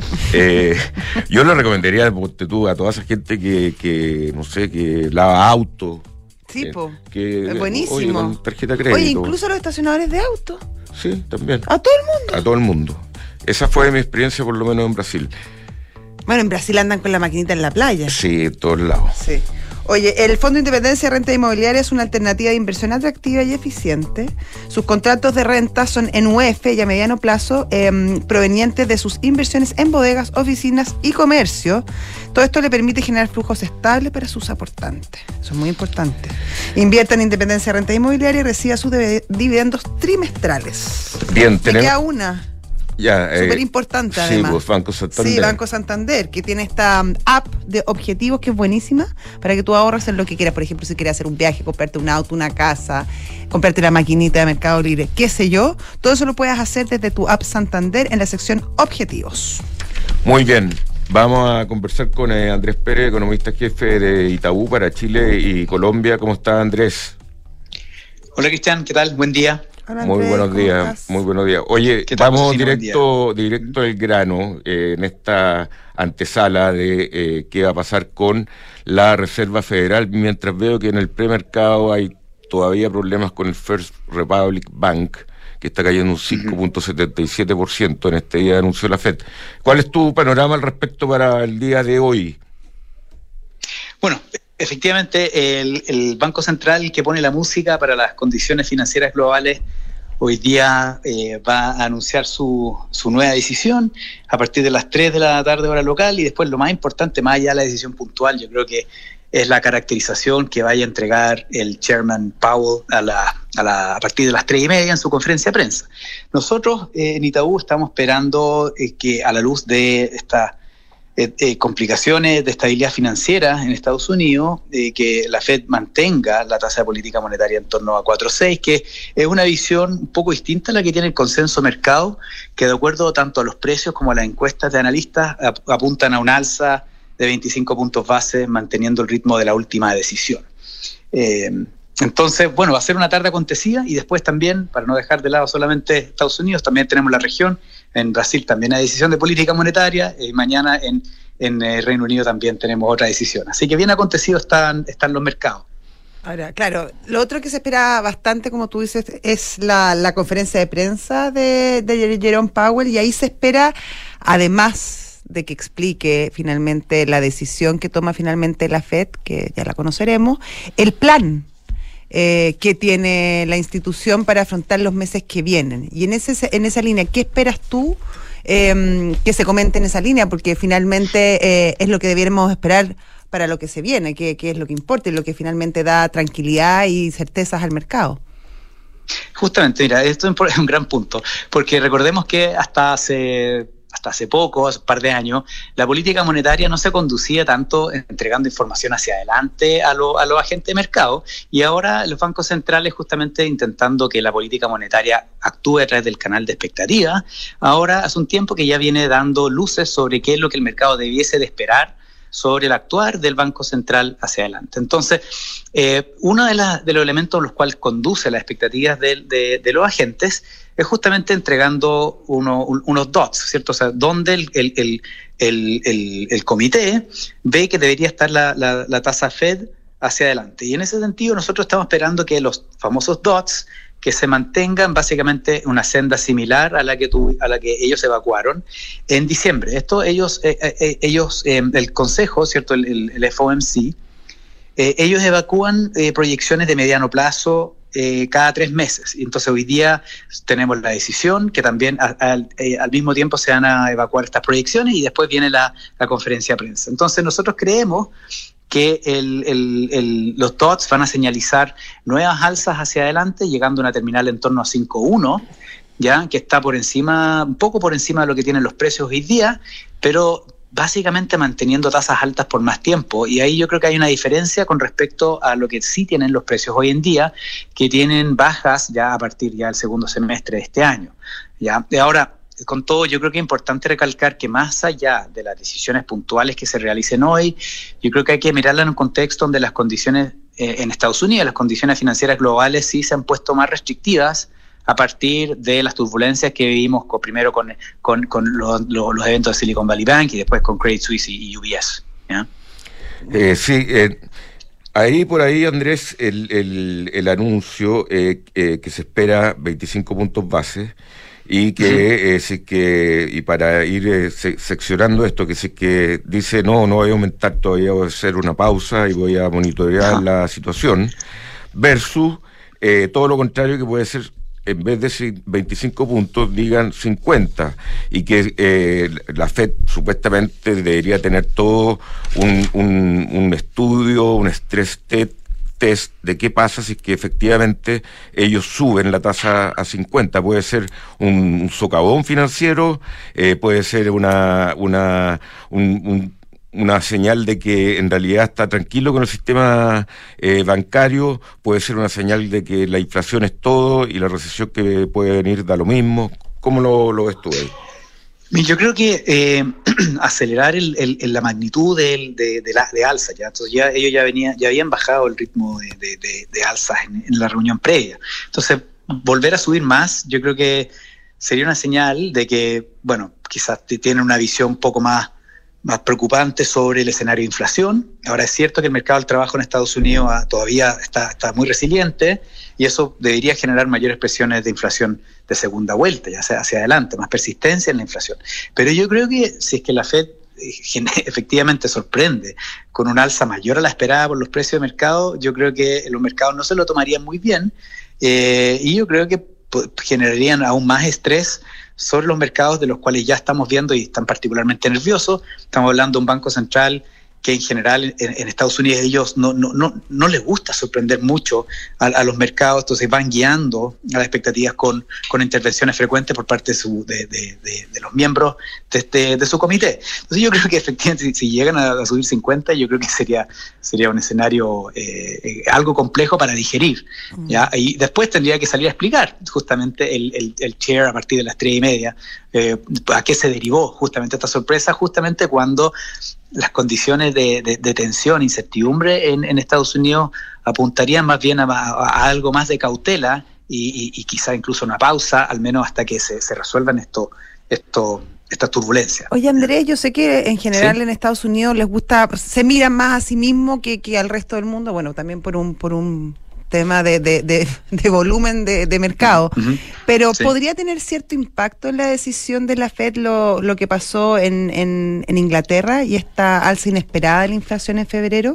Yo le recomendaría a toda esa gente que no sé, que lava auto. Sí, que es buenísimo. Oye, con tarjeta de crédito. Oye, incluso los estacionadores de auto. Sí, también. ¿A todo el mundo? A todo el mundo. Esa fue mi experiencia, por lo menos en Brasil. Bueno, en Brasil andan con la maquinita en la playa. Sí, en todos lados. Sí. Oye, el Fondo de Independencia de Renta Inmobiliaria es una alternativa de inversión atractiva y eficiente. Sus contratos de renta son en UF y a mediano plazo, provenientes de sus inversiones en bodegas, oficinas y comercio. Todo esto le permite generar flujos estables para sus aportantes. Eso es muy importante. Invierta en Independencia de Renta Inmobiliaria y reciba sus dividendos trimestrales. Bien, tenemos... queda una. Súper importante, además. Sí, pues Banco Santander. Sí, Banco Santander, que tiene esta app de objetivos que es buenísima para que tú ahorres en lo que quieras. Por ejemplo, si quieres hacer un viaje, comprarte un auto, una casa, comprarte la maquinita de Mercado Libre, qué sé yo. Todo eso lo puedes hacer desde tu app Santander en la sección Objetivos. Muy bien. Vamos a conversar con Andrés Pérez, economista jefe de Itaú para Chile y Colombia. ¿Cómo está, Andrés? Hola, Cristian. ¿Qué tal? Buen día. Hola, Andrés, muy buenos días, muy buenos días. Oye, vamos directo al grano en esta antesala de qué va a pasar con la Reserva Federal, mientras veo que en el premercado hay todavía problemas con el First Republic Bank, que está cayendo un 5.77% en este día de anuncio de la FED. ¿Cuál es tu panorama al respecto para el día de hoy? Bueno, efectivamente, el Banco Central que pone la música para las condiciones financieras globales hoy día va a anunciar su nueva decisión a partir de las 3 de la tarde hora local, y después lo más importante, más allá de la decisión puntual, yo creo que es la caracterización que vaya a entregar el chairman Powell a partir de las 3:30 en su conferencia de prensa. Nosotros en Itaú estamos esperando que, a la luz de estas complicaciones de estabilidad financiera en Estados Unidos, que la Fed mantenga la tasa de política monetaria en torno a 4,6, que es una visión un poco distinta a la que tiene el consenso mercado, que de acuerdo tanto a los precios como a las encuestas de analistas apuntan a un alza de 25 puntos base, manteniendo el ritmo de la última decisión. Entonces, bueno, va a ser una tarde acontecida, y después también, para no dejar de lado solamente Estados Unidos, también tenemos la región. En Brasil también hay decisión de política monetaria, y mañana en Reino Unido también tenemos otra decisión. Así que bien acontecido están los mercados. Ahora, claro, lo otro que se espera bastante, como tú dices, es la conferencia de prensa de Jerome Powell, y ahí se espera, además de que explique finalmente la decisión que toma finalmente la Fed, que ya la conoceremos, el plan que tiene la institución para afrontar los meses que vienen. Y en esa línea, ¿qué esperas tú que se comente en esa línea? Porque finalmente es lo que debiéramos esperar para lo que se viene, que es lo que importa y lo que finalmente da tranquilidad y certezas al mercado. Justamente, mira, esto es un gran punto, porque recordemos que hasta hace poco, hace un par de años, la política monetaria no se conducía tanto entregando información hacia adelante a los agentes de mercado, y ahora los bancos centrales, justamente intentando que la política monetaria actúe a través del canal de expectativa, ahora hace un tiempo que ya viene dando luces sobre qué es lo que el mercado debiese de esperar sobre el actuar del Banco Central hacia adelante. Entonces, uno de los elementos los cuales conduce las expectativas de los agentes es justamente entregando unos dots, ¿cierto? O sea, donde el comité ve que debería estar la tasa Fed hacia adelante. Y en ese sentido nosotros estamos esperando que los famosos dots que se mantengan básicamente una senda similar a la que ellos evacuaron en diciembre. Esto ellos el Consejo, ¿cierto? El FOMC, ellos evacúan proyecciones de mediano plazo cada 3 meses. Entonces hoy día tenemos la decisión que también al mismo tiempo se van a evacuar estas proyecciones, y después viene la conferencia de prensa. Entonces nosotros creemos que los dots van a señalizar nuevas alzas hacia adelante, llegando a una terminal en torno a 5.1, ya que está un poco por encima de lo que tienen los precios hoy día, pero básicamente manteniendo tasas altas por más tiempo. Y ahí yo creo que hay una diferencia con respecto a lo que sí tienen los precios hoy en día, que tienen bajas ya a partir del segundo semestre de este año. ¿Ya? Y ahora, con todo, yo creo que es importante recalcar que más allá de las decisiones puntuales que se realicen hoy, yo creo que hay que mirarla en un contexto donde las condiciones en Estados Unidos, las condiciones financieras globales sí se han puesto más restrictivas a partir de las turbulencias que vivimos primero con los eventos de Silicon Valley Bank y después con Credit Suisse y UBS. ¿Ya? Sí, por ahí, Andrés, el anuncio que se espera 25 puntos base, y que y para ir seccionando esto, que si que dice no voy a aumentar todavía, voy a hacer una pausa y voy a monitorear la situación, versus todo lo contrario, que puede ser, en vez de 25 puntos, digan 50, y que la Fed supuestamente debería tener todo un estudio, un stress test de qué pasa si es que efectivamente ellos suben la tasa a 50. Puede ser un socavón financiero, puede ser una señal de que en realidad está tranquilo con el sistema bancario, puede ser una señal de que la inflación es todo y la recesión que puede venir da lo mismo. ¿Cómo lo ves tú ahí? Yo creo que acelerar la magnitud de alza, ¿ya? Entonces ellos ya habían bajado el ritmo de alzas en la reunión previa. Entonces, volver a subir más, yo creo que sería una señal de que, bueno, quizás tienen una visión un poco más preocupante sobre el escenario de inflación. Ahora, es cierto que el mercado del trabajo en Estados Unidos todavía está muy resiliente, y eso debería generar mayores presiones de inflación de segunda vuelta, ya sea hacia adelante, más persistencia en la inflación. Pero yo creo que si es que la Fed efectivamente sorprende con un alza mayor a la esperada por los precios de mercado, yo creo que los mercados no se lo tomarían muy bien, y yo creo que generarían aún más estrés sobre los mercados, de los cuales ya estamos viendo y están particularmente nerviosos. Estamos hablando de un banco central que en general en Estados Unidos ellos no les gusta sorprender mucho a los mercados, entonces van guiando a las expectativas con intervenciones frecuentes por parte de los miembros de su comité. Entonces yo creo que efectivamente si llegan a subir 50, yo creo que sería un escenario algo complejo para digerir, ¿ya? Y después tendría que salir a explicar justamente el chair a partir de las 3:30 a qué se derivó justamente esta sorpresa, justamente cuando las condiciones de tensión, incertidumbre en Estados Unidos apuntarían más bien a algo más de cautela y quizá incluso una pausa, al menos hasta que se resuelvan estas turbulencias. Oye, Andrés, yo sé que en general ¿sí? En Estados Unidos les gusta, se miran más a sí mismos que al resto del mundo, bueno, también por un tema de volumen de mercado, pero sí. ¿Podría tener cierto impacto en la decisión de la FED lo que pasó en Inglaterra y esta alza inesperada de la inflación en febrero?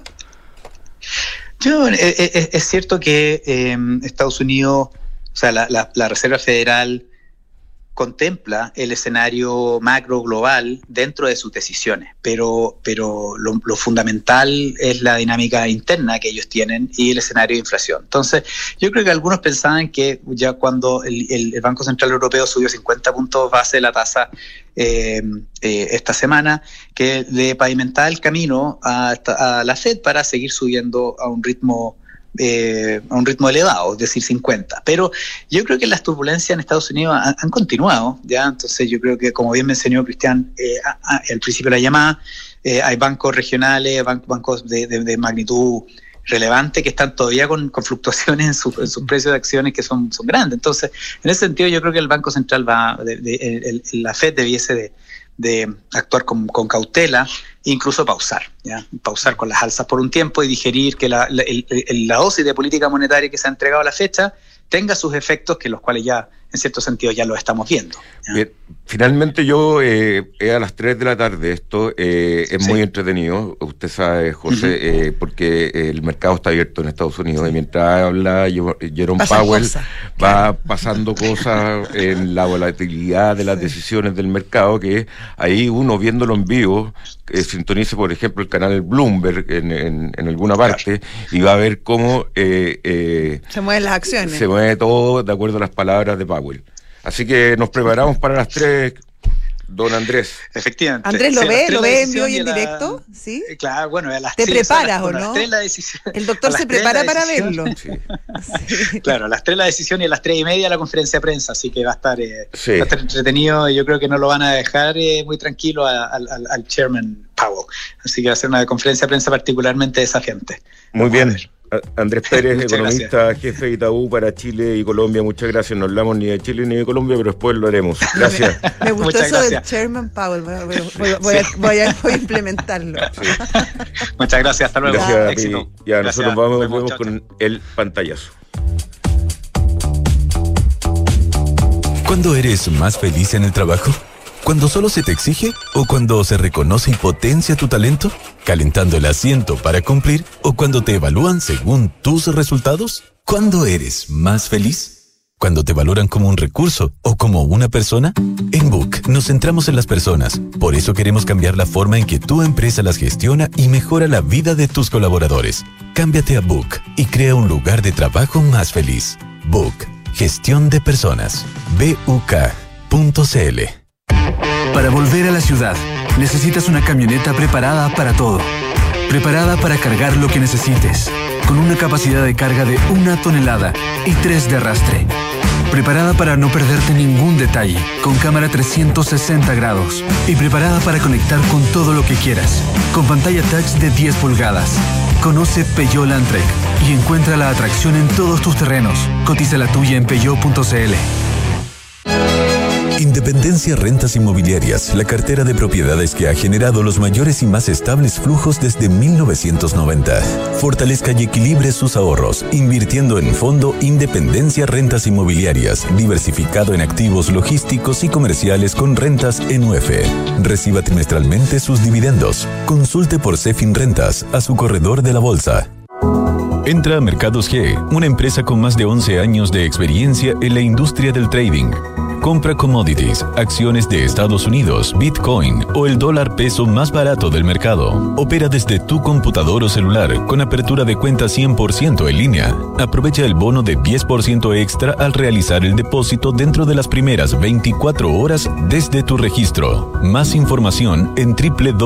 Es cierto que Estados Unidos, o sea, la Reserva Federal contempla el escenario macro global dentro de sus decisiones, pero lo fundamental es la dinámica interna que ellos tienen y el escenario de inflación. Entonces, yo creo que algunos pensaban que ya cuando el Banco Central Europeo subió 50 puntos base de la tasa esta semana, que le pavimentaba el camino a la FED para seguir subiendo a un ritmo elevado, es decir, 50. Pero yo creo que las turbulencias en Estados Unidos han continuado, ¿ya? Entonces yo creo que, como bien mencionó Cristian al principio de la llamada, hay bancos regionales, bancos de magnitud relevante que están todavía con fluctuaciones en sus precios de acciones que son grandes. Entonces, en ese sentido, yo creo que el Banco Central la FED debiese de actuar con cautela, incluso pausar con las alzas por un tiempo y digerir que la dosis de política monetaria que se ha entregado a la fecha tenga sus efectos, que los cuales ya, en cierto sentido, ya lo estamos viendo. Bien, finalmente yo, a las 3 de la tarde, esto es sí. Muy entretenido, usted sabe, José, porque el mercado está abierto en Estados Unidos, y mientras habla Jerome Powell, va pasando cosas en la volatilidad de las decisiones del mercado, que ahí uno viéndolo en vivo, sintonice, por ejemplo, el canal Bloomberg en alguna parte, y va a ver cómo se mueven las acciones. Se mueve todo de acuerdo a las palabras de Powell. Así que nos preparamos para las 3, don Andrés. Efectivamente. Andrés, ¿lo ve en vivo y en directo? ¿Sí? Claro, bueno, a las ¿Te 3, preparas o no? El doctor se prepara para verlo. Sí. Sí. Claro, a las 3 la decisión y a las 3:30 la conferencia de prensa, así que va a estar entretenido, y yo creo que no lo van a dejar muy tranquilo al chairman Powell. Así que va a ser una conferencia de prensa particularmente desafiante. Muy bien. Andrés Pérez, economista, jefe de Itaú para Chile y Colombia, muchas gracias. No hablamos ni de Chile ni de Colombia, pero después lo haremos. Gracias. Me gustó muchas eso gracias. Del Chairman Powell. Voy a implementarlo. Sí. Muchas gracias, hasta luego. Gracias, éxito. Ya, gracias. Nosotros vamos con el pantallazo. ¿Cuándo eres más feliz en el trabajo? ¿Cuando solo se te exige o cuando se reconoce y potencia tu talento? ¿Calentando el asiento para cumplir o cuando te evalúan según tus resultados? ¿Cuándo eres más feliz? ¿Cuando te valoran como un recurso o como una persona? En Book nos centramos en las personas. Por eso queremos cambiar la forma en que tu empresa las gestiona y mejora la vida de tus colaboradores. Cámbiate a Book y crea un lugar de trabajo más feliz. Book. Gestión de personas. BUK.cl. Para volver a la ciudad, necesitas una camioneta preparada para todo. Preparada para cargar lo que necesites, con una capacidad de carga de 1 tonelada y 3 de arrastre. Preparada para no perderte ningún detalle, con cámara 360 grados. Y preparada para conectar con todo lo que quieras, con pantalla touch de 10 pulgadas. Conoce Peugeot Landtrek y encuentra la atracción en todos tus terrenos. Cotiza la tuya en Peugeot.cl. Independencia Rentas Inmobiliarias, la cartera de propiedades que ha generado los mayores y más estables flujos desde 1990. Fortalezca y equilibre sus ahorros, invirtiendo en Fondo Independencia Rentas Inmobiliarias, diversificado en activos logísticos y comerciales con rentas en UF. Reciba trimestralmente sus dividendos. Consulte por Cefin Rentas a su corredor de la bolsa. Entra a Mercados G, una empresa con más de 11 años de experiencia en la industria del trading. Compra commodities, acciones de Estados Unidos, Bitcoin o el dólar peso más barato del mercado. Opera desde tu computador o celular con apertura de cuenta 100% en línea. Aprovecha el bono de 10% extra al realizar el depósito dentro de las primeras 24 horas desde tu registro. Más información en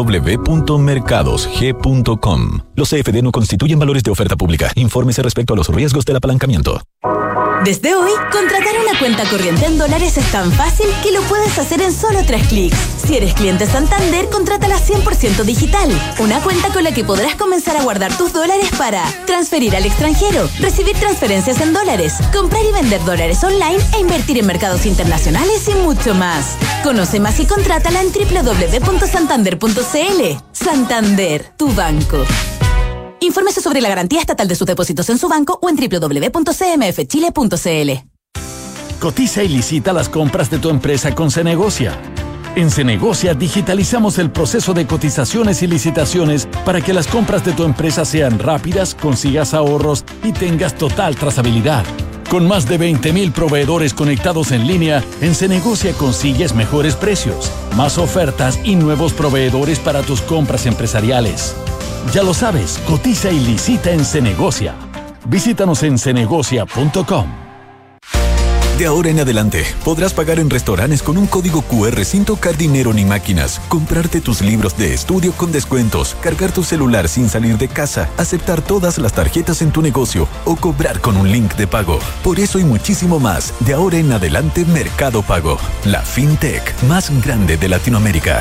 www.mercadosg.com. Los CFD no constituyen valores de oferta pública. Infórmese respecto a los riesgos del apalancamiento. Desde hoy, contratar una cuenta corriente en dólares es tan fácil que lo puedes hacer en solo 3 clics. Si eres cliente Santander, contrátala 100% digital. Una cuenta con la que podrás comenzar a guardar tus dólares para transferir al extranjero, recibir transferencias en dólares, comprar y vender dólares online e invertir en mercados internacionales y mucho más. Conoce más y contrátala en www.santander.cl. Santander, tu banco. Infórmese sobre la garantía estatal de sus depósitos en su banco o en www.cmfchile.cl. Cotiza y licita las compras de tu empresa con Cenegocia. En Cenegocia digitalizamos el proceso de cotizaciones y licitaciones para que las compras de tu empresa sean rápidas, consigas ahorros y tengas total trazabilidad. Con más de 20,000 proveedores conectados en línea, en Cenegocia consigues mejores precios, más ofertas y nuevos proveedores para tus compras empresariales. Ya lo sabes, cotiza y licita en Cenegocia. Visítanos en cenegocia.com. De ahora en adelante, podrás pagar en restaurantes con un código QR sin tocar dinero ni máquinas, comprarte tus libros de estudio con descuentos, cargar tu celular sin salir de casa, aceptar todas las tarjetas en tu negocio o cobrar con un link de pago. Por eso y muchísimo más, de ahora en adelante Mercado Pago, la fintech más grande de Latinoamérica.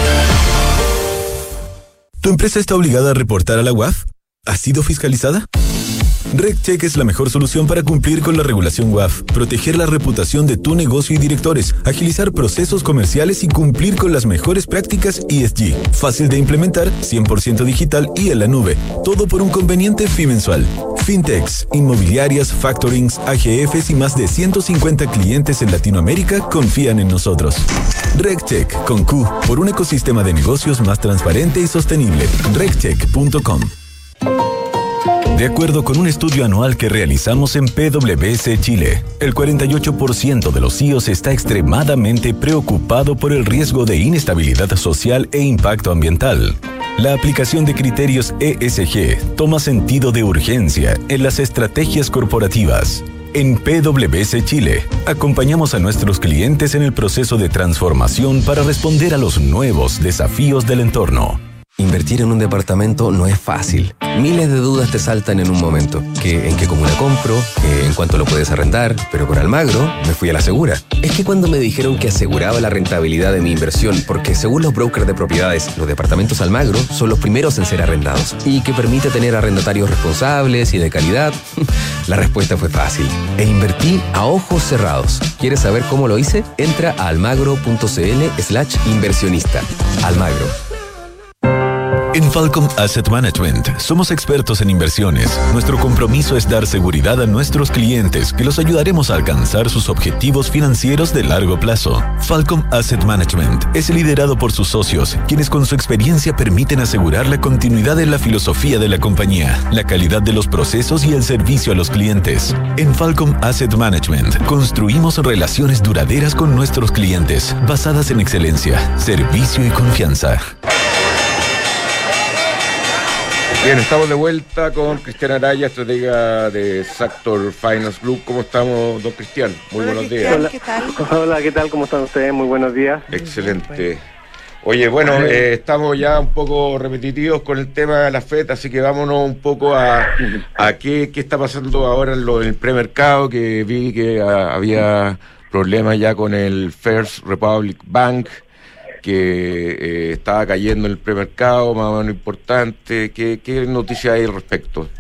¿Tu empresa está obligada a reportar a la UAF? ¿Ha sido fiscalizada? RegCheck es la mejor solución para cumplir con la regulación UAF, proteger la reputación de tu negocio y directores, agilizar procesos comerciales y cumplir con las mejores prácticas ESG. Fácil de implementar, 100% digital y en la nube. Todo por un conveniente fee mensual. Fintechs, inmobiliarias, factorings, AGFs y más de 150 clientes en Latinoamérica confían en nosotros. RegCheck, con Q, por un ecosistema de negocios más transparente y sostenible. regcheck.com. De acuerdo con un estudio anual que realizamos en PwC Chile, el 48% de los CEOs está extremadamente preocupado por el riesgo de inestabilidad social e impacto ambiental. La aplicación de criterios ESG toma sentido de urgencia en las estrategias corporativas. En PwC Chile, acompañamos a nuestros clientes en el proceso de transformación para responder a los nuevos desafíos del entorno. Invertir en un departamento no es fácil. Miles de dudas te saltan en un momento. ¿En qué comuna compro? ¿En cuánto lo puedes arrendar? Pero con Almagro me fui a la segura. Es que cuando me dijeron que aseguraba la rentabilidad de mi inversión, porque según los brokers de propiedades, los departamentos Almagro son los primeros en ser arrendados y que permite tener arrendatarios responsables y de calidad, la respuesta fue fácil. E invertí a ojos cerrados. ¿Quieres saber cómo lo hice? Entra a almagro.cl/inversionista. Almagro. En Falcom Asset Management somos expertos en inversiones. Nuestro compromiso es dar seguridad a nuestros clientes que los ayudaremos a alcanzar sus objetivos financieros de largo plazo. Falcom Asset Management es liderado por sus socios, quienes con su experiencia permiten asegurar la continuidad en la filosofía de la compañía, la calidad de los procesos y el servicio a los clientes. En Falcom Asset Management construimos relaciones duraderas con nuestros clientes, basadas en excelencia, servicio y confianza. Bien, estamos de vuelta con Cristian Araya, estratega de Sanctor Finance Group. ¿Cómo estamos, don Cristian? Muy buenos días. Hola, ¿qué tal? Hola, ¿qué tal? ¿Cómo están ustedes? Muy buenos días. Excelente. Oye, bueno, estamos ya un poco repetitivos con el tema de la FED, así que vámonos un poco a qué está pasando ahora en el premercado, que vi que había problemas ya con el First Republic Bank, que estaba cayendo en el premercado, más o menos importante. ¿Qué noticias hay al respecto?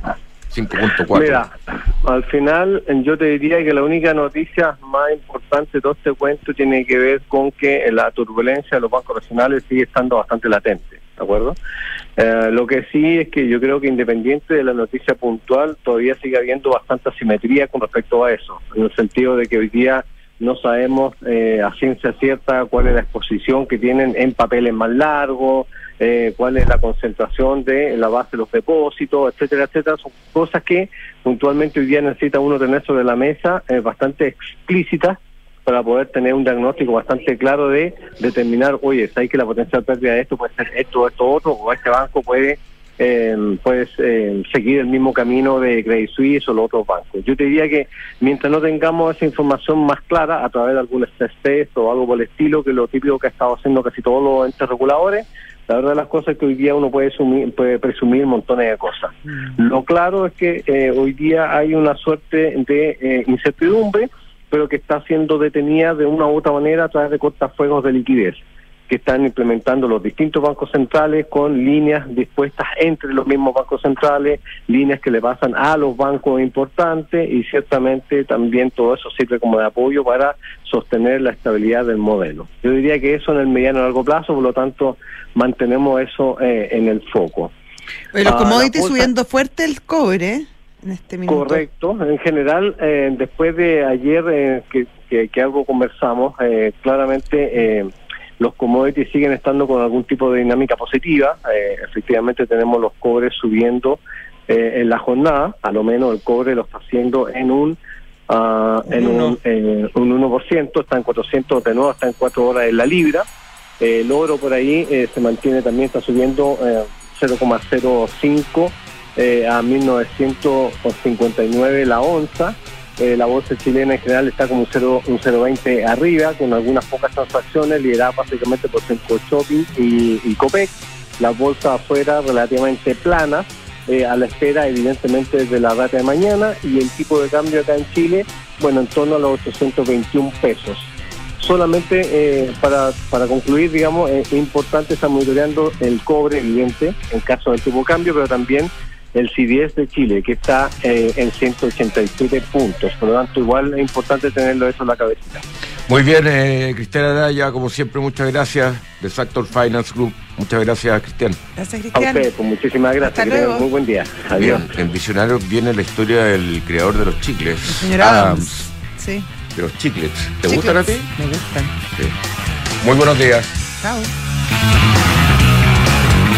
5.4. Mira, al final yo te diría que la única noticia más importante de todo este cuento tiene que ver con que la turbulencia de los bancos regionales sigue estando bastante latente, ¿de acuerdo? Lo que sí es que yo creo que independiente de la noticia puntual, todavía sigue habiendo bastante asimetría con respecto a eso, en el sentido de que hoy día no sabemos a ciencia cierta cuál es la exposición que tienen en papeles más largos, cuál es la concentración de la base de los depósitos, etcétera, etcétera. Son cosas que puntualmente hoy día necesita uno tener sobre la mesa bastante explícitas para poder tener un diagnóstico bastante claro de determinar, oye, ¿sabes que la potencial pérdida de esto puede ser esto, otro, o este banco puede seguir el mismo camino de Credit Suisse o los otros bancos? Yo te diría que mientras no tengamos esa información más clara a través de algún stress test o algo por el estilo, que es lo típico que ha estado haciendo casi todos los entes reguladores, la verdad de las cosas es que hoy día uno puede presumir montones de cosas. Lo claro es que hoy día hay una suerte de incertidumbre, pero que está siendo detenida de una u otra manera a través de cortafuegos de liquidez que están implementando los distintos bancos centrales con líneas dispuestas entre los mismos bancos centrales, líneas que le pasan a los bancos importantes, y ciertamente también todo eso sirve como de apoyo para sostener la estabilidad del modelo. Yo diría que eso en el mediano y largo plazo, por lo tanto mantenemos eso en el foco. Los commodities subiendo fuerte, el cobre en este minuto. Correcto, en general después de ayer que algo conversamos, claramente los commodities siguen estando con algún tipo de dinámica positiva. Efectivamente tenemos los cobres subiendo en la jornada, a lo menos el cobre lo está haciendo en un 1%, está en 400 de nuevo, está en 4 horas en la libra. El oro por ahí se mantiene también, está subiendo 0,05 a 1959 la onza. La bolsa chilena en general está como un 0,20 arriba, con algunas pocas transacciones, liderada básicamente por Centro Shopping y Copec. Las bolsas afuera relativamente planas, a la espera evidentemente de la data de mañana, y el tipo de cambio acá en Chile, bueno, en torno a los 821 pesos. Solamente para concluir, digamos, es importante estar monitoreando el cobre, evidente, en caso del tipo de cambio, pero también el CDS de Chile, que está en 187 puntos. Por lo tanto, igual es importante tenerlo eso en la cabecita. Muy bien, Cristian Araya, como siempre, muchas gracias, de Factor Finance Group. Muchas gracias, Cristian. Gracias, Cristian. A usted, pues muchísimas gracias. Hasta luego. Muy buen día. Adiós. Bien, en Visionarios viene la historia del creador de los chicles. El señor Adams. Sí. De los chiclets. ¿Te gustan a ti? Me gustan. Sí. Muy buenos días. Chao.